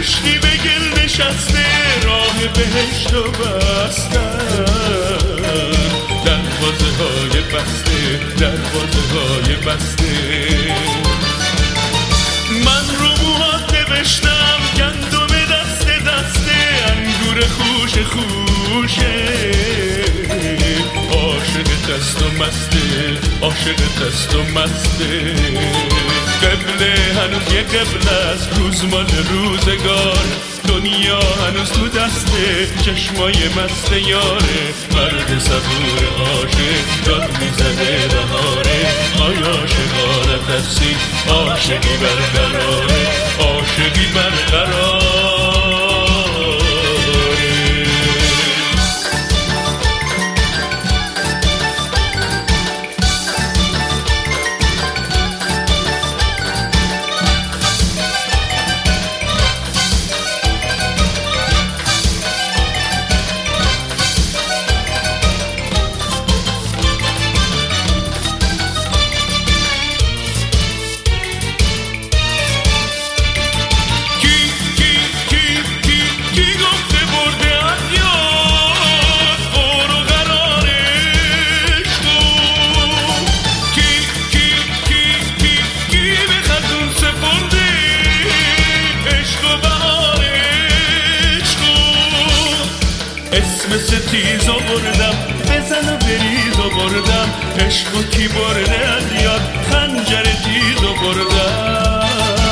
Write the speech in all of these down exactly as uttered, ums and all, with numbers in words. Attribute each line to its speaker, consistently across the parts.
Speaker 1: کشتی به گل نشسته راه بهشت و بستن، دروازه های بسته دروازه های بسته. من رو موهات نوشتم گندم دست دسته، انگور خوش خوشه، عاشق تست و مسته عاشق تست و مسته. قبله هنوز یه قبل است، روز مال روزگار، دنیا هنوز تو دسته، چشمای مست یاره، مرد صبور عاشق داد میزنه بهاره. آیا عاشقانه ترسی عاشقی برقراره، عاشقی برقراره. اسم ستیز آوردم بزن و بریز آوردم، عشق و کی برده از یاد خنجر تیز آوردم.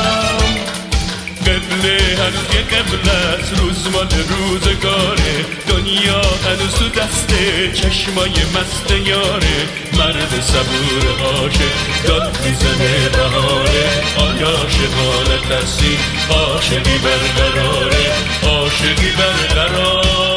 Speaker 1: قبله هنوز یه قبل است، روز مال روزگاره، دنیا هنوز تو دسته، چشمای مست یاره، مرد صبور عاشق داد میزنه بهاره. آیا عاشقانه ترسی عاشقی برقراره، عاشقی برقراره.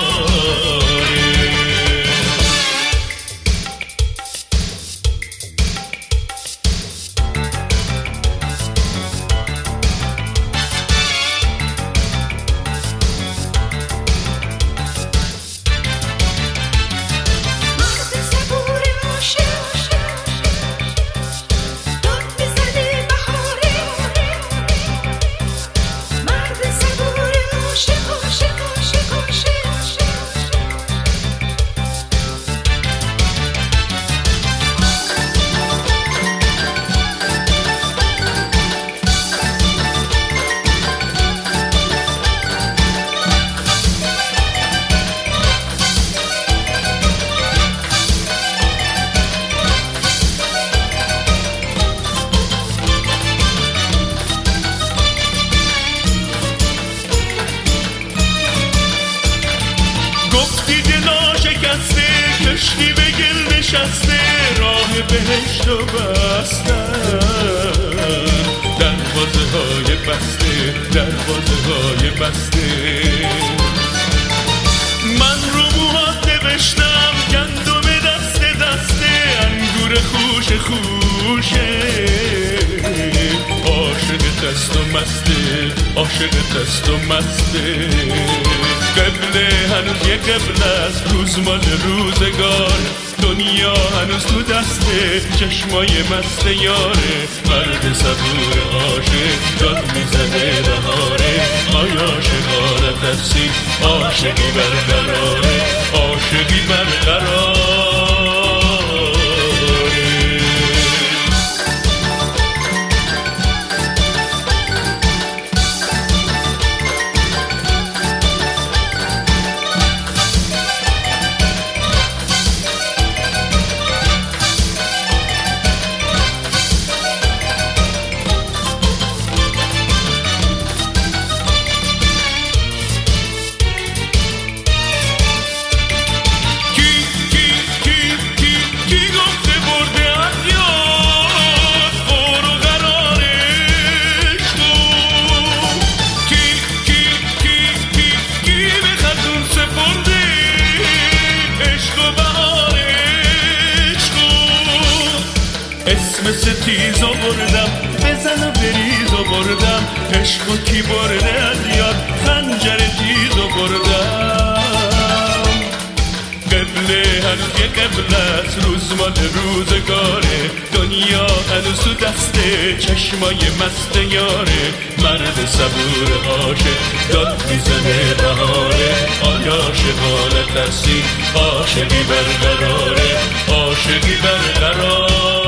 Speaker 1: کشتی به گل نشسته راه بهشت و بستن، دروازه های بسته دروازه های بسته. من رو موهات نوشتم گندم دست دسته، انگور خوش خوشه، عاشق تست و مسته عاشق تست و مسته. قبله هنوز یه قبل است، روز مال روزگار، دنیا هنوز تو دسته، چشمای مست یاره، مرد صبور عاشق داد میزنه بهاره. آیا عاشقانه ترسی عاشقی برقراره، عاشقی برقراره. اسم ستیز آوردم بزن و بریز آوردم، عشق و کی برده از یاد خنجر تیز آوردم. قبله هنوز یه قبل است، روز مال روزگاره، دنیا هنوز تو دسته چشمای مست یاره. مرد صبور عاشق داد میزنه بهاره، آیا عاشقانه ترسی عاشقی برقراره، عاشقی برقرار.